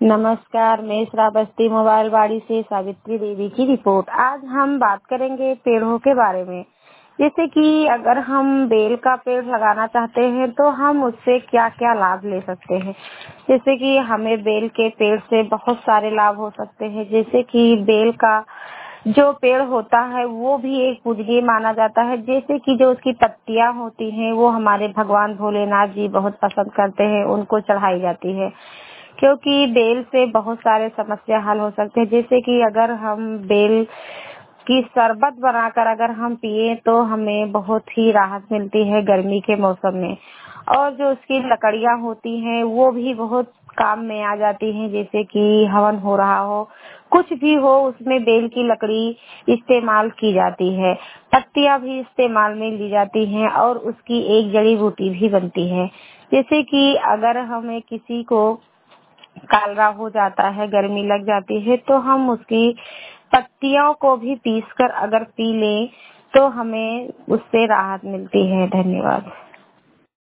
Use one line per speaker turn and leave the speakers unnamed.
नमस्कार, मैं श्रावस्ती मोबाइल वाड़ी से सावित्री देवी की रिपोर्ट। आज हम बात करेंगे पेड़ों के बारे में। जैसे कि अगर हम बेल का पेड़ लगाना चाहते हैं तो हम उससे क्या-क्या लाभ ले सकते हैं। जैसे कि हमें बेल के पेड़ से बहुत सारे लाभ हो सकते हैं। जैसे कि बेल का जो पेड़ होता है वो भी एक पूजनीय माना जाता है। जैसे कि जो उसकी पत्तियां होती हैं वो हमारे भगवान भोलेनाथ जी बहुत पसंद करते हैं, उनको चढ़ाई जाती है। क्योंकि बेल से बहुत सारे समस्या हल हो सकते हैं। जैसे कि अगर हम बेल की शरबत बनाकर अगर हम पिए तो हमें बहुत ही राहत मिलती है गर्मी के मौसम में। और जो उसकी लकड़ियां होती हैं वो भी बहुत काम में आ जाती हैं। जैसे कि हवन हो रहा हो, कुछ भी हो, उसमें बेल की लकड़ी इस्तेमाल की जाती है। पत्तियां भी इस्तेमाल में ली जाती हैं और उसकी एक जड़ी बूटी भी बनती है। जैसे कि अगर हमें किसी को कालरा हो जाता है, गर्मी लग जाती है, तो हम उसकी पत्तियों को भी पीसकर अगर पी लें तो हमें उससे राहत मिलती है। धन्यवाद।